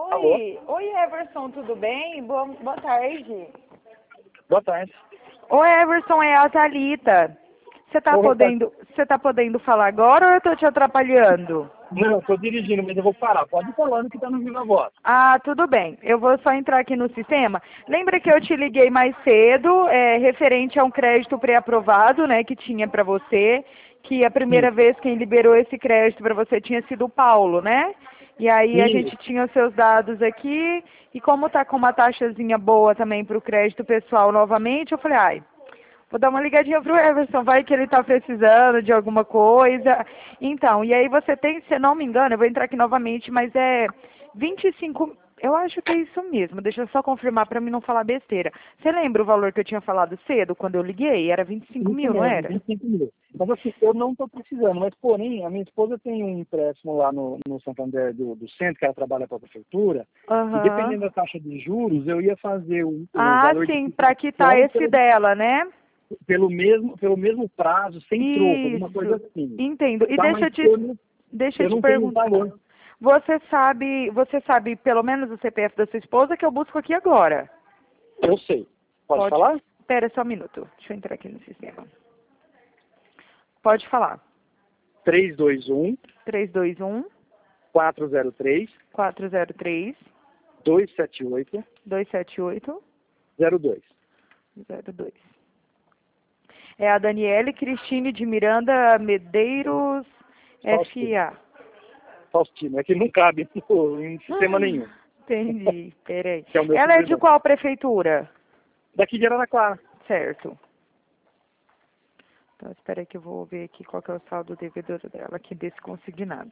Alô? Oi, Everson, tudo bem? Boa tarde. Boa tarde. Oi, Everson, é a Thalita. Você tá podendo falar agora ou eu tô te atrapalhando? Não, estou dirigindo, mas eu vou parar. Pode ir falando que está no vivo a voz. Ah, tudo bem. Eu vou só entrar aqui no sistema. Lembra que eu te liguei mais cedo, referente a um crédito pré-aprovado, né, que tinha para você, que a primeira Sim. vez quem liberou esse crédito para você tinha sido o Paulo, né? E aí a gente Isso. tinha os seus dados aqui, e como tá com uma taxazinha boa também para o crédito pessoal novamente, eu falei, ai, vou dar uma ligadinha pro Everson, vai que ele tá precisando de alguma coisa. Então, e aí você tem, se eu não me engano, eu vou entrar aqui novamente, mas é 25, eu acho que é isso mesmo, deixa eu só confirmar para mim não falar besteira. Você lembra o valor que eu tinha falado cedo, quando eu liguei? Era 25 Isso mil, não mesmo, era? 25 mil. Mas assim, eu não estou precisando, mas porém, a minha esposa tem um empréstimo lá no Santander do centro, que ela trabalha para a prefeitura, e Aham. dependendo da taxa de juros, eu ia fazer o Ah, valor de sim, para quitar quitação esse dela, né? pelo mesmo prazo, sem troco, alguma coisa Isso, assim. entendo. E Tá, mas deixa eu eu te não tenho o perguntar. valor. Você sabe pelo menos o CPF da sua esposa que eu busco aqui agora? Eu sei. Pode Pode. falar? Espera só um minuto. Deixa eu entrar aqui no sistema. Pode falar. 321 321 403 403 278 278 02. 02. É a Daniele Cristine de Miranda Medeiros Faustino. FA. Faustino. É que não cabe em sistema nenhum. Entendi. Peraí. Que é o meu Ela é de sobrenome. qual prefeitura? Daqui de Araraquara. Certo. Então, espera aí que eu vou ver aqui qual que é o saldo devedor dela aqui desse consignado.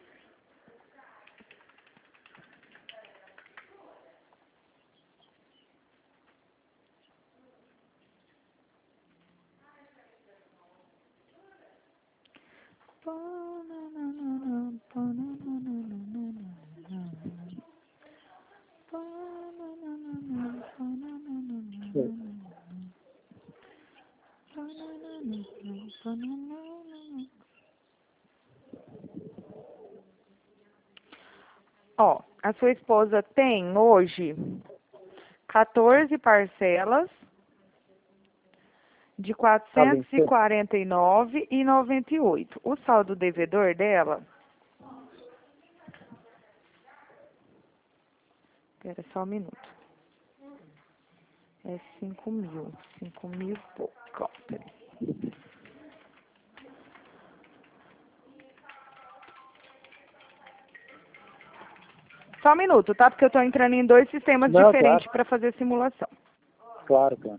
Ó, a sua esposa tem hoje 14 parcelas de Tá vencendo? 449,98. O saldo devedor dela, espera só um minuto, é 5 mil, 5 mil e pouco. Ó, peraí. Só um minuto, tá? Porque eu tô entrando em dois sistemas Não, diferentes claro. para fazer simulação. Claro, claro.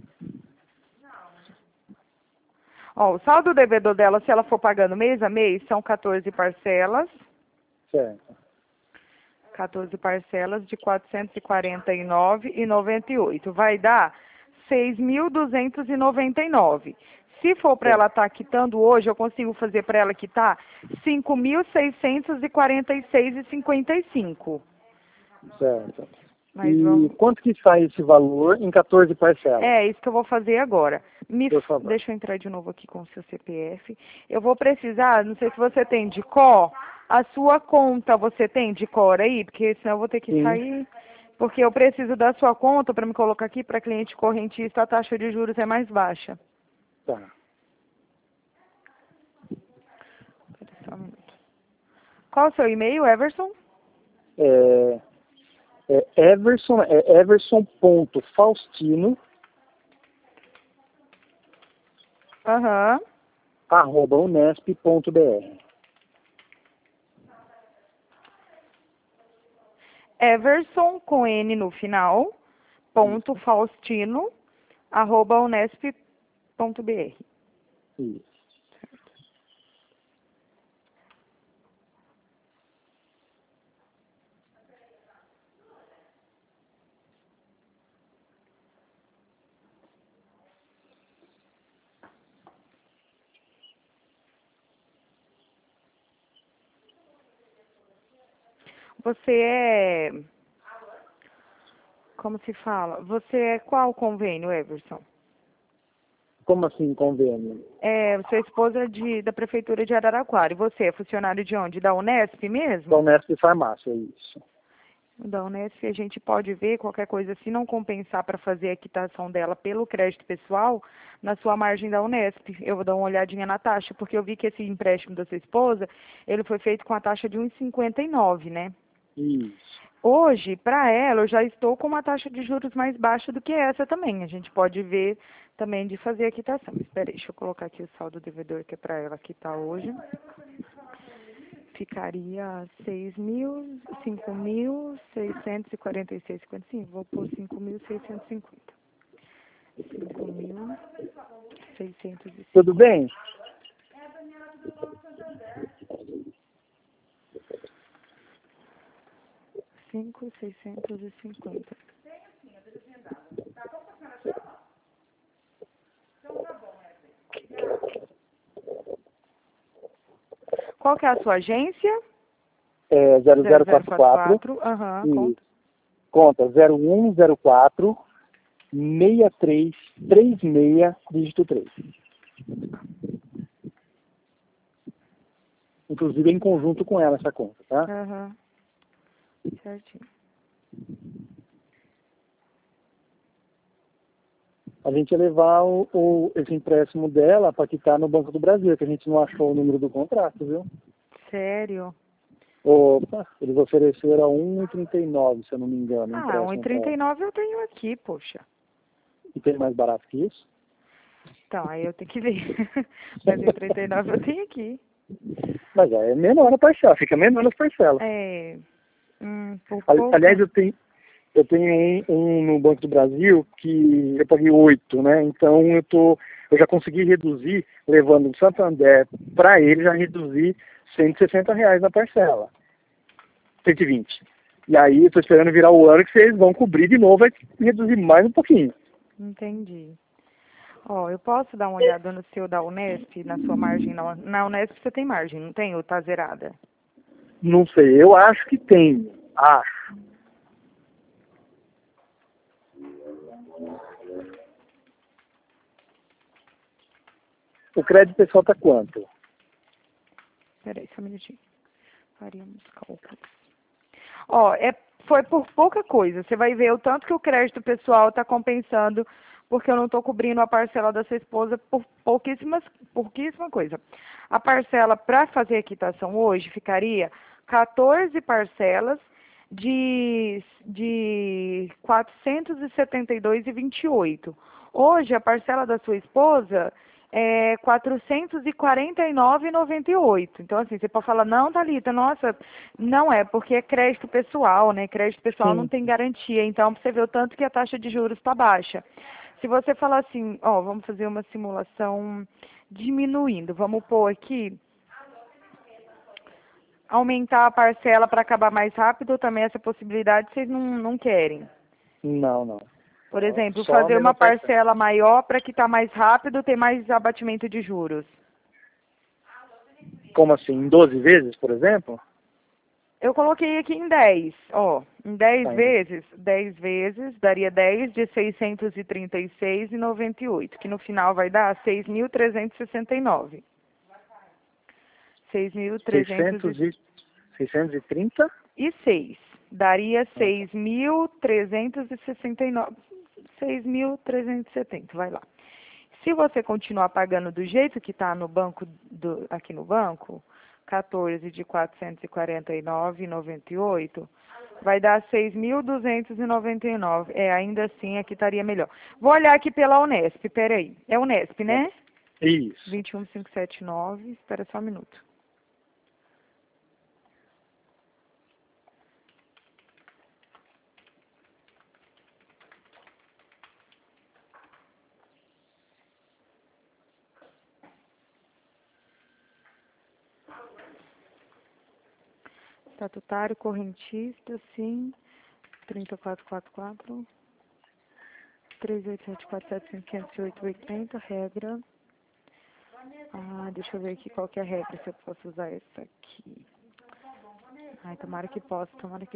Ó, o saldo devedor dela, se ela for pagando mês a mês, são 14 parcelas. Certo. 14 parcelas de 449,98. Vai dar 6.299. Se for para Certo. ela estar quitando hoje, eu consigo fazer para ela quitar 5.646,55. Certo. Mas E vamos. quanto que sai esse valor em 14 parcelas? É isso que eu vou fazer agora. Por favor. Deixa eu entrar de novo aqui com o seu CPF. Eu vou precisar, não sei se você tem de cor, a sua conta você tem de cor aí? Porque senão eu vou ter que Sim. sair. Porque eu preciso da sua conta para me colocar aqui para cliente correntista, a taxa de juros é mais baixa. Tá. Espera só um minuto. Qual o seu e-mail, Everson? É, everson.faustino, Aham. @unesp.br. Everson com N no final, ponto Isso. Faustino, arroba unesp.br. Isso. Você é, como se fala? Você é qual convênio, Everson? Como assim convênio? É, sua esposa é da Prefeitura de Araraquara. E você é funcionário de onde? Da Unesp Da mesmo? Unesp Farmácia, isso. da Unesp, a gente pode ver qualquer coisa, se não compensar para fazer a quitação dela pelo crédito pessoal, na sua margem da Unesp. Eu vou dar uma olhadinha na taxa, porque eu vi que esse empréstimo da sua esposa, ele foi feito com a taxa de 1,59, né? Isso. Hoje, para ela, eu já estou com uma taxa de juros mais baixa do que essa também. A gente pode ver também de fazer a quitação. Espera aí, deixa eu colocar aqui o saldo devedor que é para ela quitar hoje. Ficaria 5.646,55. Vou pôr 5.650. 5.650. Tudo bem? 5.650. Qual que é a sua agência? 0044. Aham, Conta 0104 6336, dígito 3. Inclusive em conjunto com ela essa conta, tá? Aham. Certinho. A gente ia levar esse empréstimo dela para quitar no Banco do Brasil, que a gente não achou o número do contrato, viu? Sério? Opa, eles ofereceram a 1,39, se eu não me engano. Ah, empréstimo pra ela. 1,39 eu tenho aqui, poxa. E tem mais barato que isso? Então, aí eu tenho que ver. Mas 1,39 eu tenho aqui. Mas é menor a parcela, fica menor nas parcelas. É. Por pouco. Aliás, eu tenho um no Banco do Brasil que eu paguei 8, né? Então eu já consegui reduzir, levando o Santander para ele, já reduzi R$ 160 na parcela. 120. E aí eu tô esperando virar o ano que vocês vão cobrir de novo, vai reduzir mais um pouquinho. Entendi. Ó, eu posso dar uma olhada no seu da Unesp, na sua margem? Na Unesp você tem margem, não tem? Ou tá zerada? Não sei, eu acho que tem. Acho. O crédito pessoal tá quanto? Peraí, só um minutinho. Faríamos cálculos. Ó, foi por pouca coisa. Você vai ver o tanto que o crédito pessoal está compensando, porque eu não estou cobrindo a parcela da sua esposa por pouquíssima coisa. A parcela para fazer a quitação hoje ficaria 14 parcelas de 472,28. Hoje, a parcela da sua esposa é 449,98. Então, assim, você pode falar, não, Thalita, nossa, não é, porque é crédito pessoal, né? Crédito pessoal Sim. não tem garantia. Então, você vê o tanto que a taxa de juros está baixa. Se você falar assim, ó, vamos fazer uma simulação diminuindo. Vamos pôr aqui, aumentar a parcela para acabar mais rápido, também essa possibilidade vocês não querem. Não. Por exemplo, Só a fazer mesma uma parcela maior para quitar mais rápido, ter mais abatimento de juros. Como assim? Em 12 vezes, por exemplo? Eu coloquei aqui em 10, ó, em 10 Tá, vezes, 10 vezes, daria 10 de 636,98, que no final vai dar 6.369. 630? E 6. Daria 6.369, 6.370, vai lá. Se você continuar pagando do jeito que está no banco, aqui no banco, 14 de 449,98, vai dar 6.299. Ainda assim, aqui estaria melhor. Vou olhar aqui pela Unesp, peraí. É Unesp, né? Isso. 21579, espera só um minuto. Estatutário, correntista, sim. 3444. 3874750880, regra. Deixa eu ver aqui qual que é a regra, se eu posso usar essa aqui. Ai, tomara que possa.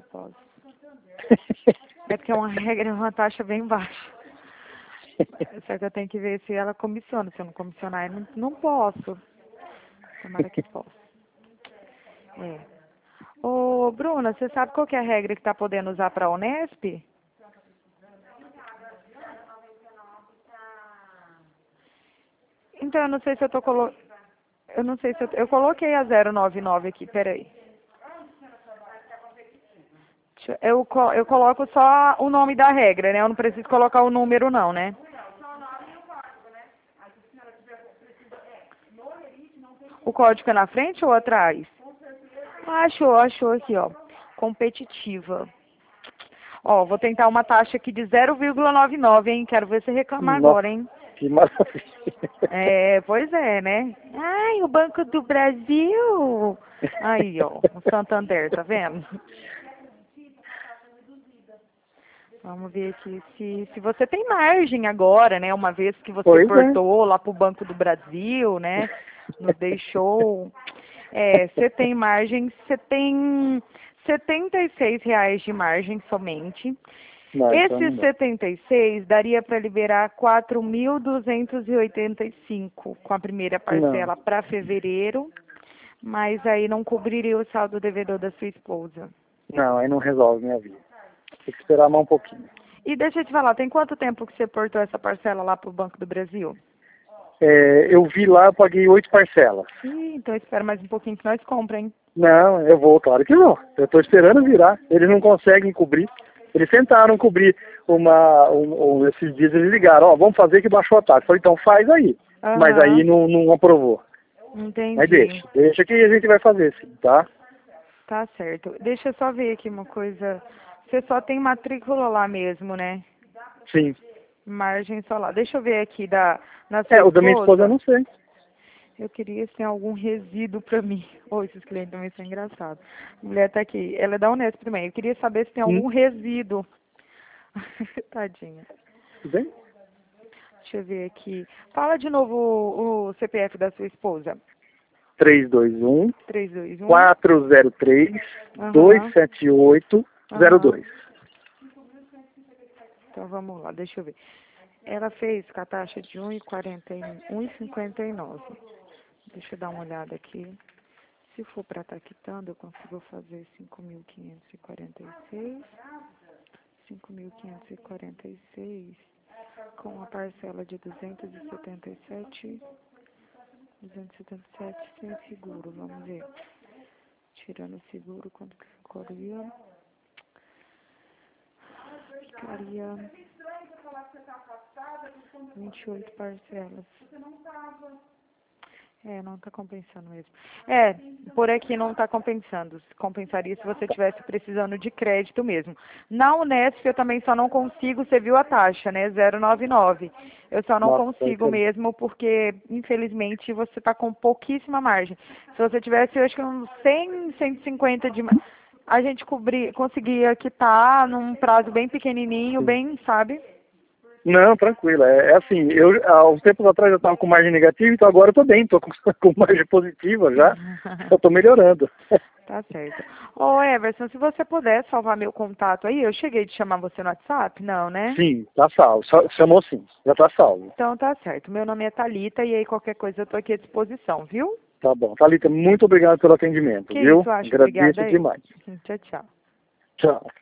É porque é uma regra, uma taxa bem baixa. Só que eu tenho que ver se ela comissiona. Se eu não comissionar, eu não posso. Tomara que possa. Ô, Bruna, você sabe qual que é a regra que tá podendo usar para a Unesp? Então, eu não sei se eu tô Eu não sei se eu coloquei a 099 aqui, peraí. Eu coloco só o nome da regra, né? Eu não preciso colocar o número não, né? O código é na frente ou atrás? Ah, achou aqui, ó. Competitiva. Ó, vou tentar uma taxa aqui de 0,99, hein? Quero ver você reclamar Nossa, agora, hein? que maravilha. É, pois é, né? Ai, o Banco do Brasil. Aí, ó, o Santander, tá vendo? Vamos ver aqui se você tem margem agora, né? Uma vez que você Pois é. portou lá pro Banco do Brasil, né? Nos deixou. É, você tem margem, você tem R$ 76 de margem somente. Não, então Esses não dá. 76 daria para liberar 4.285 com a primeira Não, parcela para fevereiro, mas aí não cobriria o saldo devedor da sua esposa. não, aí não resolve minha vida. Tem que esperar mais um pouquinho. E deixa eu te falar, tem quanto tempo que você portou essa parcela lá pro Banco do Brasil? Eu vi lá, eu paguei 8 parcelas. Ih, então espera mais um pouquinho que nós compramos, hein? Não, eu vou, claro que não. Eu estou esperando virar. Eles não conseguem cobrir. Eles tentaram cobrir esses dias, eles ligaram, ó, vamos fazer que baixou a taxa. Eu falei, então faz aí. Mas aí Aham, não aprovou. Mas entendi. deixa que a gente vai fazer, sim, tá? Tá certo. Deixa eu só ver aqui uma coisa. Você só tem matrícula lá mesmo, né? Sim. Margem só lá. Deixa eu ver aqui na sua O da minha esposa eu esposa. não sei. Eu queria se tem algum resíduo pra mim. Ô, esses clientes também são engraçados. A mulher tá aqui. Ela é da Unesp também. Eu queria saber se tem algum resíduo. Tadinha. Tudo bem? Deixa eu ver aqui. Fala de novo o CPF da sua esposa. 321 321. 403 Aham. 27802. Então vamos lá, deixa eu ver. Ela fez com a taxa de 1,59. Deixa eu dar uma olhada aqui. Se for para estar quitando, eu consigo fazer 5.546. 5.546 com a parcela de 277 sem seguro, vamos ver. Tirando o seguro, quanto que ficaria? Ficaria 28 parcelas. Não está compensando mesmo. Por aqui não está compensando. Compensaria se você estivesse precisando de crédito mesmo. Na Unesp eu também só não consigo, você viu a taxa, né? 0,99. Eu só não Nossa, consigo mesmo porque, infelizmente, você está com pouquíssima margem. Se você tivesse, eu acho que uns 100, 150 de a gente conseguia quitar num prazo bem pequenininho, sim. bem, sabe? Não, tranquilo. É assim, há uns tempos atrás eu estava com margem negativa, então agora eu estou bem, estou com margem positiva já. Eu estou melhorando. Tá certo. Ô, Everson, se você puder salvar meu contato aí, eu cheguei de chamar você no WhatsApp? Não, né? Sim, tá salvo. Chamou sim, já tá salvo. Então tá certo. Meu nome é Thalita e aí qualquer coisa eu tô aqui à disposição, viu? Tá bom. Thalita, muito obrigado pelo atendimento, Que viu? isso, acho. Agradeço Obrigada aí. demais. Tchau, tchau. Tchau.